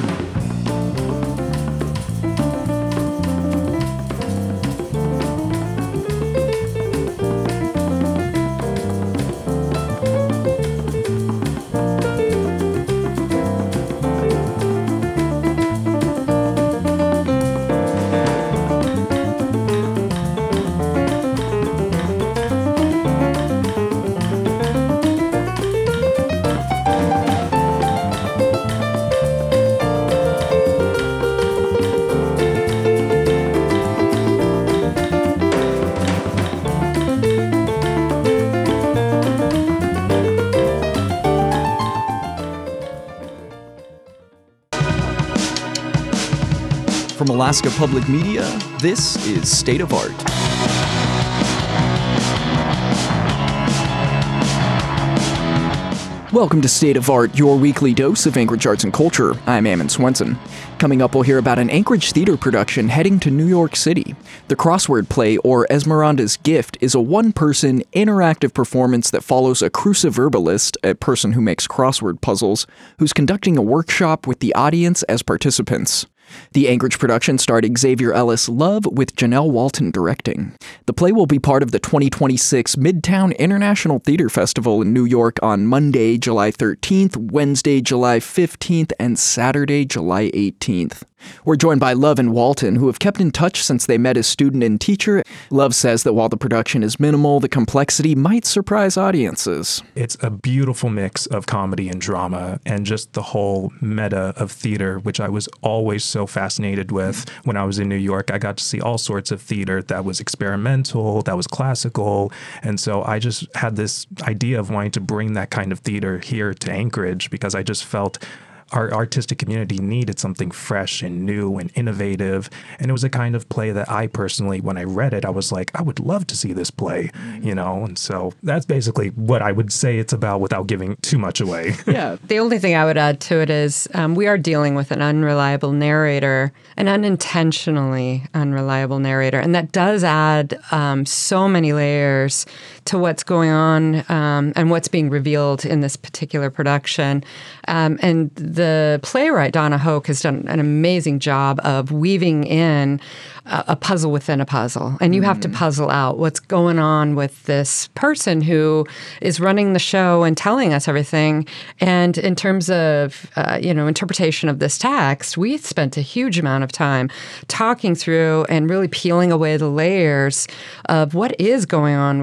From Alaska Public Media, this is State of Art. Welcome to State of Art, your weekly dose of Anchorage arts and culture. I'm Ammon Swenson. Coming up, we'll hear about an Anchorage theater production heading to New York City. The crossword play, or Esmeralda's Gift, is a one-person, interactive performance that follows a cruciverbalist, a person who makes crossword puzzles, who's conducting a workshop with the audience as participants. The Anchorage production starred Xavier Ellis Love with Janelle Walton directing. The play will be part of the twenty twenty-six Midtown International Theater Festival in New York on Monday, July thirteenth, Wednesday, July fifteenth, and Saturday, July eighteenth. We're joined by Love and Walton, who have kept in touch since they met as student and teacher. Love says that while the production is minimal, the complexity might surprise audiences. It's a beautiful mix of comedy and drama and just the whole meta of theater, which I was always so fascinated with. When I was in New York, I got to see all sorts of theater that was experimental, that was classical. And so I just had this idea of wanting to bring that kind of theater here to Anchorage because I just felt our artistic community needed something fresh and new and innovative. And it was a kind of play that I personally, when I read it, I was like, I would love to see this play, you know? And so that's basically what I would say it's about without giving too much away. Yeah. The only thing I would add to it is um, we are dealing with an unreliable narrator, an unintentionally unreliable narrator. And that does add um, so many layers to what's going on um, and what's being revealed in this particular production. Um, and the playwright, Donna Hoke, has done an amazing job of weaving in a, a puzzle within a puzzle. And you mm. have to puzzle out what's going on with this person who is running the show and telling us everything. And in terms of, uh, you know, interpretation of this text, we spent a huge amount of time talking through and really peeling away the layers of what is going on with this particular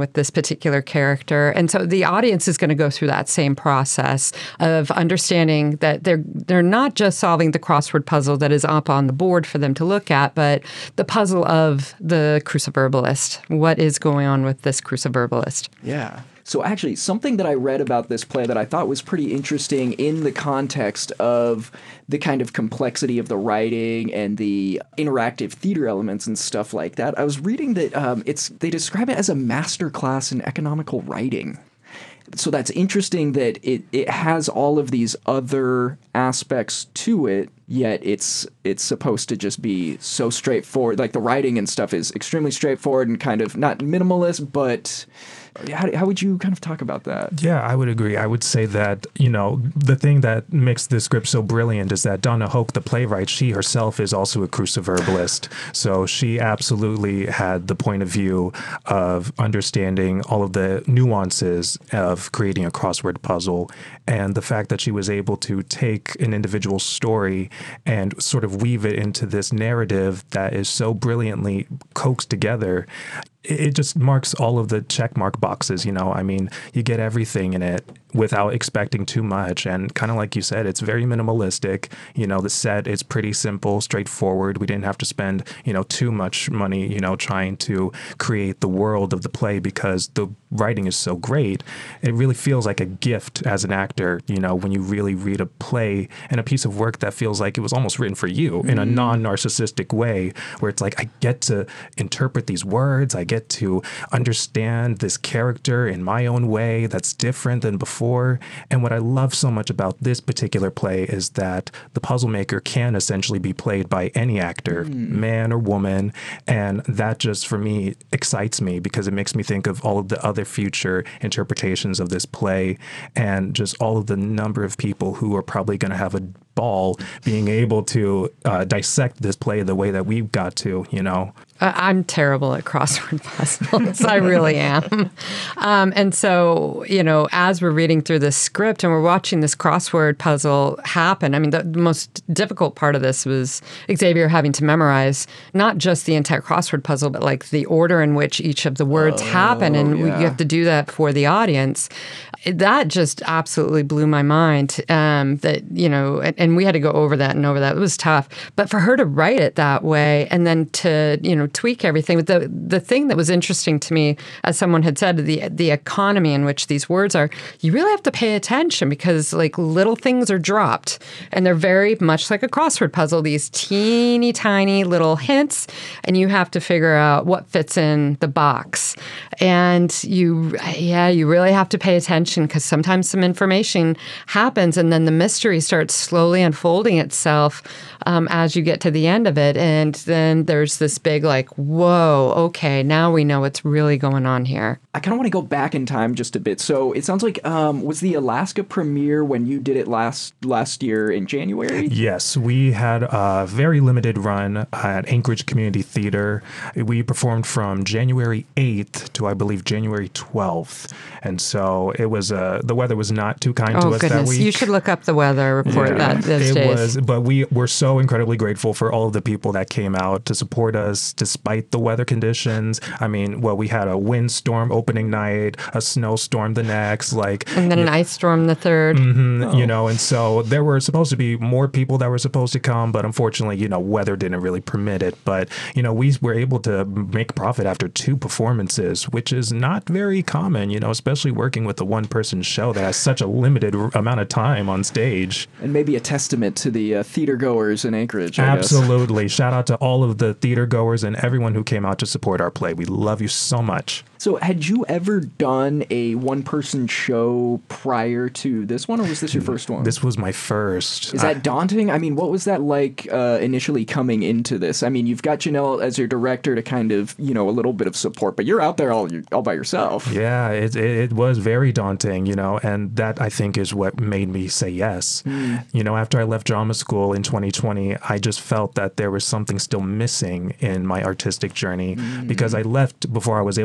particular character. And so the audience is going to go through that same process of understanding that they're they're not just solving the crossword puzzle that is up on the board for them to look at, but the puzzle of the cruciverbalist. What is going on with this cruciverbalist? Yeah. So actually, something that I read about this play that I thought was pretty interesting in the context of the kind of complexity of the writing and the interactive theater elements and stuff like that, I was reading that um, it's they describe it as a masterclass in economical writing. So that's interesting that it, it has all of these other aspects to it, yet it's it's supposed to just be so straightforward. Like the writing and stuff is extremely straightforward and kind of not minimalist, but how, how would you kind of talk about that? Yeah, I would agree. I would say that, you know, the thing that makes the script so brilliant is that Donna Hoke, the playwright, she herself is also a cruciverbalist. So she absolutely had the point of view of understanding all of the nuances of creating a crossword puzzle, and the fact that she was able to take an individual story and sort of weave it into this narrative that is so brilliantly coaxed together. It just marks all of the check mark boxes, you know. I mean, you get everything in it without expecting too much. And kind of like you said, it's very minimalistic. You know, the set is pretty simple, straightforward. We didn't have to spend, you know, too much money, you know, trying to create the world of the play because the writing is so great. It really feels like a gift as an actor, you know, when you really read a play and a piece of work that feels like it was almost written for you mm. in a non-narcissistic way, where it's like, I get to interpret these words. I get to understand this character in my own way that's different than before. And what I love so much about this particular play is that the puzzle maker can essentially be played by any actor, mm. man or woman. And that just, for me, excites me because it makes me think of all of the other future interpretations of this play and just all of the number of people who are probably going to have a ball being able to uh, dissect this play the way that we've got to, you know. Uh, I'm terrible at crossword puzzles. I really am. Um, and so, you know, as we're reading through this script and we're watching this crossword puzzle happen, I mean, the, the most difficult part of this was Xavier having to memorize not just the entire crossword puzzle, but like the order in which each of the words oh, happen. And yeah. we, you have to do that for the audience. That just absolutely blew my mind. Um, that, you know, and, and we had to go over that and over that. It was tough. But for her to write it that way and then to, you know, tweak everything. But the the thing that was interesting to me, as someone had said, the the economy in which these words are, you really have to pay attention because like little things are dropped and they're very much like a crossword puzzle, these teeny tiny little hints, and you have to figure out what fits in the box. And you, yeah, you really have to pay attention because sometimes some information happens and then the mystery starts slowly unfolding itself um, as you get to the end of it. And then there's this big like, whoa, okay, now we know what's really going on here. I kind of want to go back in time just a bit. So it sounds like, um, was the Alaska premiere when you did it last last year in January? Yes, we had a very limited run at Anchorage Community Theater. We performed from January eighth to, I believe, January twelfth. And so it was, uh, the weather was not too kind oh, to us goodness. that week. You should look up the weather report yeah, that those it days. Was, but we were so incredibly grateful for all of the people that came out to support us despite the weather conditions. I mean, well, we had a windstorm opening night, a snowstorm the next, like, and then an ice storm the third. Mm-hmm, oh. You know, and so there were supposed to be more people that were supposed to come, but unfortunately, you know, weather didn't really permit it. But, you know, we were able to make profit after two performances, which is not very common, you know, especially working with a one-person show that has such a limited amount of time on stage. And maybe a testament to the uh, theater goers in Anchorage, I Absolutely. guess. Shout out to all of the theater goers and everyone who came out to support our play. We love you so much. So had you ever done a one-person show prior to this one, or was this your first one? This was my first. Is that I, daunting? I mean, what was that like uh, initially coming into this? I mean, you've got Janelle as your director to kind of, you know, a little bit of support, but you're out there all all by yourself. Yeah, it, it, it was very daunting, you know, and that I think is what made me say yes. Mm. You know, after I left drama school in twenty twenty, I just felt that there was something still missing in my artistic journey mm. because I left before I was able to actually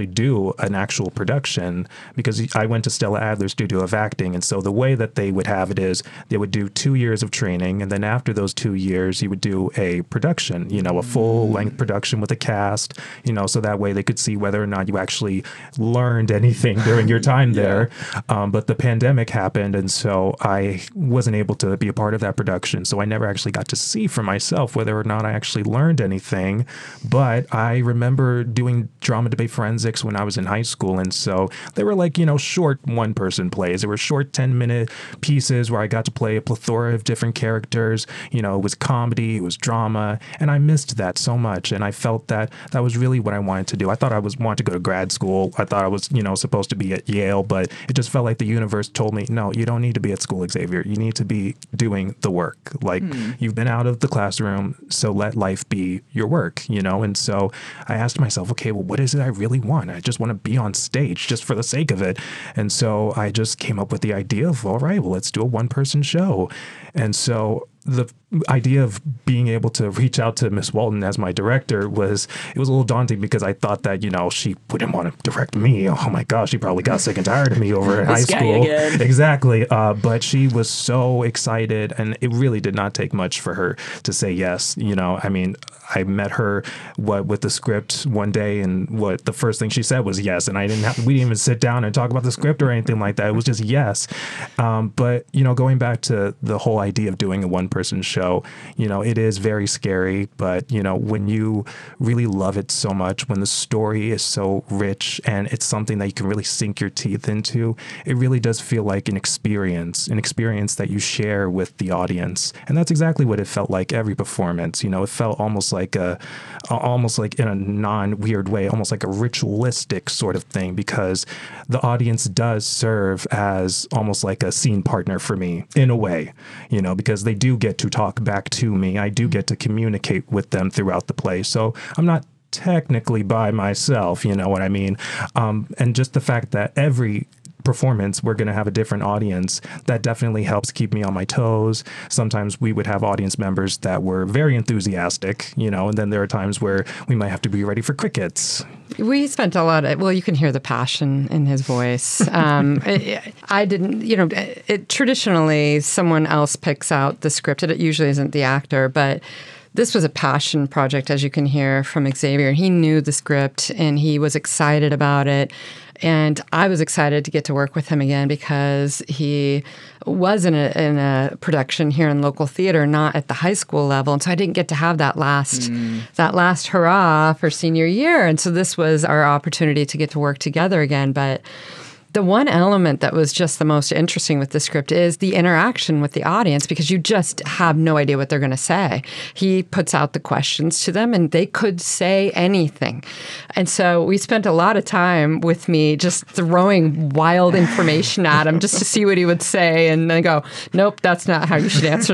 actually do an actual production because I went to Stella Adler Studio of Acting. And so the way that they would have it is they would do two years of training. And then after those two years, you would do a production, you know, a full length production with a cast, you know, so that way they could see whether or not you actually learned anything during your time yeah. there. Um, but the pandemic happened. And so I wasn't able to be a part of that production. So I never actually got to see for myself whether or not I actually learned anything. But I remember doing drama debate forensics when I was in high school. And so they were like, you know, short one person plays. They were short ten minute pieces where I got to play a plethora of different characters. You know, it was comedy, it was drama. And I missed that so much. And I felt that that was really what I wanted to do. I thought I was wanted to go to grad school. I thought I was, you know, supposed to be at Yale, but it just felt like the universe told me, no, you don't need to be at school, Xavier. You need to be doing the work. Like hmm. you've been out of the classroom, so let life be your work, you know? And so I asked myself, okay, well, what is it I really want? I just want to be on stage just for the sake of it. And so I just came up with the idea of, all right, well, let's do a one person show. And so the idea of being able to reach out to Miss Walton as my director was, it was a little daunting because I thought that, you know, she wouldn't want to direct me. Oh my gosh, she probably got sick and tired of me over in high school. Again. Exactly. Uh, but she was so excited, and it really did not take much for her to say yes. You know, I mean, I met her what with the script one day, and what the first thing she said was yes. And I didn't have, we didn't even sit down and talk about the script or anything like that. It was just yes. Um, but, you know, going back to the whole idea of doing a one person show, you know, it is very scary, but, you know, when you really love it so much, when the story is so rich and it's something that you can really sink your teeth into, it really does feel like an experience, an experience that you share with the audience. And that's exactly what it felt like every performance. You know, it felt almost like a, almost like in a non-weird way, almost like a ritualistic sort of thing, because the audience does serve as almost like a scene partner for me in a way, you know, because they do get to talk back to me. I do get to communicate with them throughout the play. So I'm not technically by myself, you know what I mean? Um, and just the fact that every performance we're going to have a different audience, that definitely helps keep me on my toes. Sometimes we would have audience members that were very enthusiastic, you know, and then there are times where we might have to be ready for crickets. We spent a lot of, well, you can hear the passion in his voice. Um, I, I didn't, you know, it, traditionally someone else picks out the script. It usually isn't the actor, but this was a passion project, as you can hear from Xavier. He knew the script and he was excited about it. And I was excited to get to work with him again because he was in a, in a production here in local theater, not at the high school level. And so I didn't get to have that last mm. that last hurrah for senior year. And so this was our opportunity to get to work together again. But the one element that was just the most interesting with the script is the interaction with the audience, because you just have no idea what they're going to say. He puts out the questions to them and they could say anything. And so we spent a lot of time with me just throwing wild information at him just to see what he would say. And then go, nope, that's not how you should answer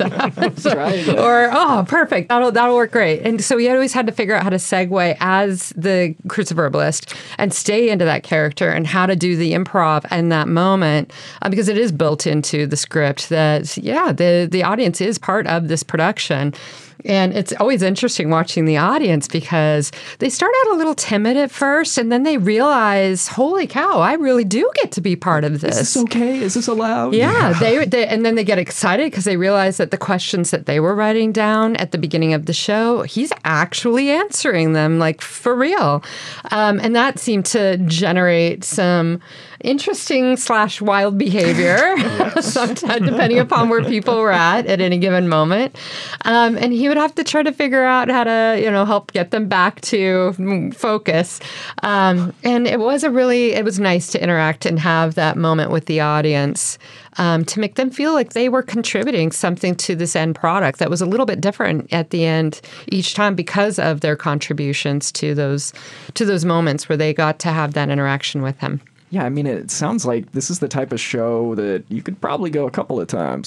that. Or, oh, perfect. That'll, that'll work great. And so we always had to figure out how to segue as the cruciverbalist and stay into that character and how to do the improv in that moment, uh, because it is built into the script that, yeah, the, the audience is part of this production. And it's always interesting watching the audience because they start out a little timid at first and then they realize, holy cow, I really do get to be part of this. Is this okay? Is this allowed? Yeah. yeah. They, they and then they get excited because they realize that the questions that they were writing down at the beginning of the show, he's actually answering them, like, for real. Um, and that seemed to generate some interesting slash wild behavior, sometimes depending upon where people were at at any given moment. Um, and he would have to try to figure out how to, you know, help get them back to focus. Um, and it was a really, it was nice to interact and have that moment with the audience um, to make them feel like they were contributing something to this end product that was a little bit different at the end each time because of their contributions to those, to those moments where they got to have that interaction with him. Yeah, I mean, it sounds like this is the type of show that you could probably go a couple of times.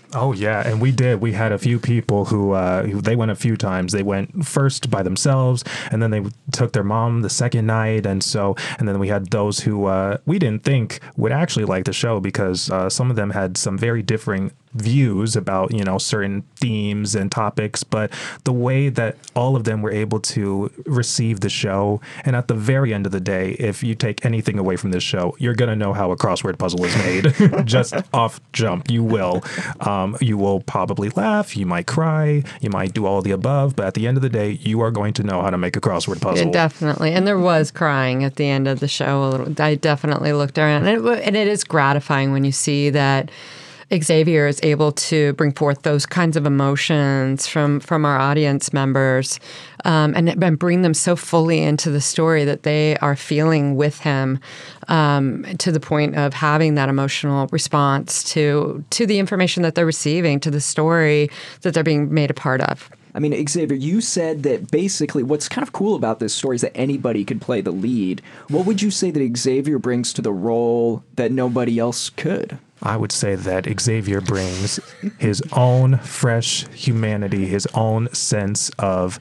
Oh yeah, and we did. We had a few people who, uh, who they went a few times. They went first by themselves, and then they took their mom the second night, and so and then we had those who uh, we didn't think would actually like the show because uh, some of them had some very differing views about, you know, certain themes and topics, but the way that all of them were able to receive the show, and at the very end of the day, if you take anything away from this show, you're going to know how a crossword puzzle is made. Just off jump, you will. Um, you will probably laugh, you might cry, you might do all of the above, but at the end of the day, you are going to know how to make a crossword puzzle. Yeah, definitely. And there was crying at the end of the show. A little, I definitely looked around, and it, and it is gratifying when you see that Xavier is able to bring forth those kinds of emotions from, from our audience members um, and, and bring them so fully into the story that they are feeling with him um, to the point of having that emotional response to to the information that they're receiving, to the story that they're being made a part of. I mean, Xavier, you said that basically what's kind of cool about this story is that anybody could play the lead. What would you say that Xavier brings to the role that nobody else could? I would say that Xavier brings his own fresh humanity, his own sense of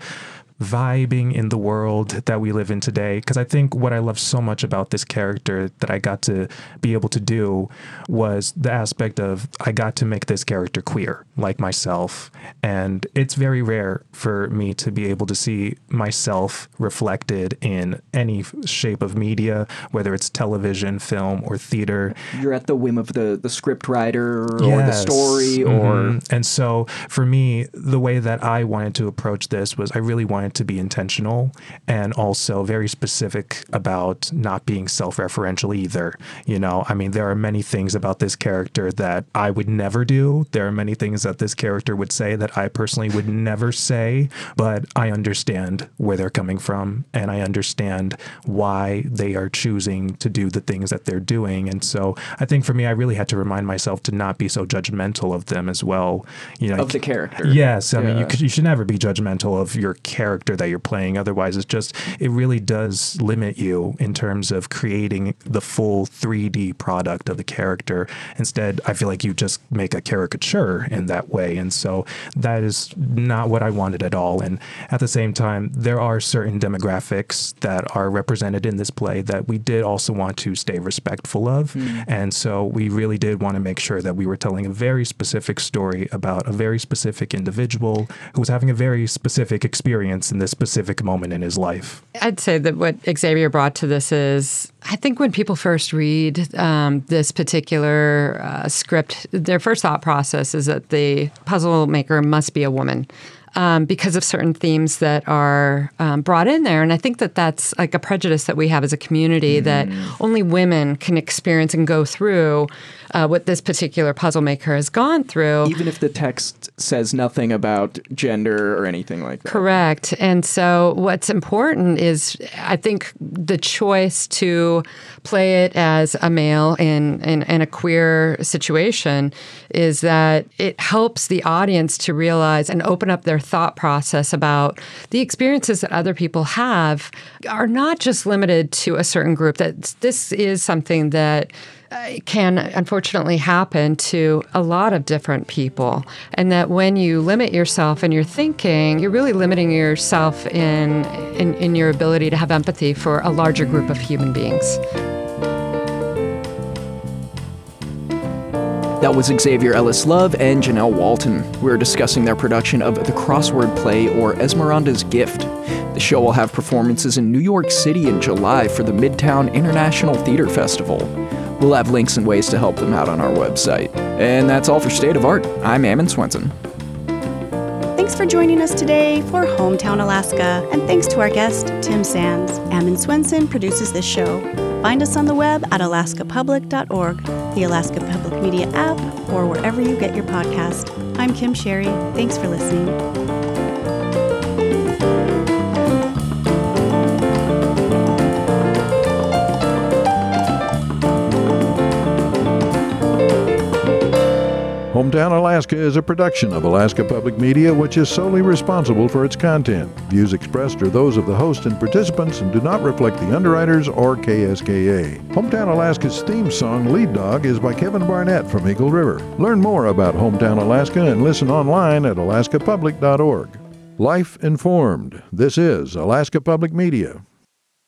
vibing in the world that we live in today. Because I think what I love so much about this character that I got to be able to do was the aspect of I got to make this character queer, like myself. And it's very rare for me to be able to see myself reflected in any shape of media, whether it's television, film, or theater. You're at the whim of the, the script writer or yes. the story. or Mm-hmm. And so for me, the way that I wanted to approach this was I really wanted to be intentional and also very specific about not being self-referential either. You know, I mean, there are many things about this character that I would never do. There are many things that this character would say that I personally would never say, but I understand where they're coming from and I understand why they are choosing to do the things that they're doing. And so I think for me, I really had to remind myself to not be so judgmental of them as well. You know, of the character. Yes. I yeah. mean, you, could, you should never be judgmental of your character that you're playing. Otherwise, it's just, it really does limit you in terms of creating the full three D product of the character. Instead, I feel like you just make a caricature in that way. And so that is not what I wanted at all. And at the same time, there are certain demographics that are represented in this play that we did also want to stay respectful of. Mm. And so we really did want to make sure that we were telling a very specific story about a very specific individual who was having a very specific experience in this specific moment in his life. I'd say that what Xavier brought to this is, I think when people first read um, this particular uh, script, their first thought process is that the puzzle maker must be a woman. Um, because of certain themes that are um, brought in there. And I think that that's like a prejudice that we have as a community, mm. that only women can experience and go through uh, what this particular puzzle maker has gone through. Even if the text says nothing about gender or anything like that. Correct. And so what's important is, I think, the choice to play it as a male in, in, in a queer situation is that it helps the audience to realize and open up their thought process about the experiences that other people have are not just limited to a certain group, that this is something that can unfortunately happen to a lot of different people. And that when you limit yourself in your thinking, you're really limiting yourself in, in, in your ability to have empathy for a larger group of human beings. That was Xavier Ellis Love and Janelle Walton. We were discussing their production of The Crossword Play, or Esmeralda's Gift. The show will have performances in New York City in July for the Midtown International Theater Festival. We'll have links and ways to help them out on our website. And that's all for State of Art. I'm Ammon Swenson. Thanks for joining us today for Hometown Alaska, and thanks to our guest, Tim Sands. Ammon Swenson produces this show. Find us on the web at alaska public dot org, the Alaska Public Media app, or wherever you get your podcast. I'm Kim Sherry. Thanks for listening. Hometown Alaska is a production of Alaska Public Media, which is solely responsible for its content. Views expressed are those of the host and participants and do not reflect the underwriters or K S K A. Hometown Alaska's theme song, Lead Dog, is by Kevin Barnett from Eagle River. Learn more about Hometown Alaska and listen online at alaska public dot org. Life informed. This is Alaska Public Media.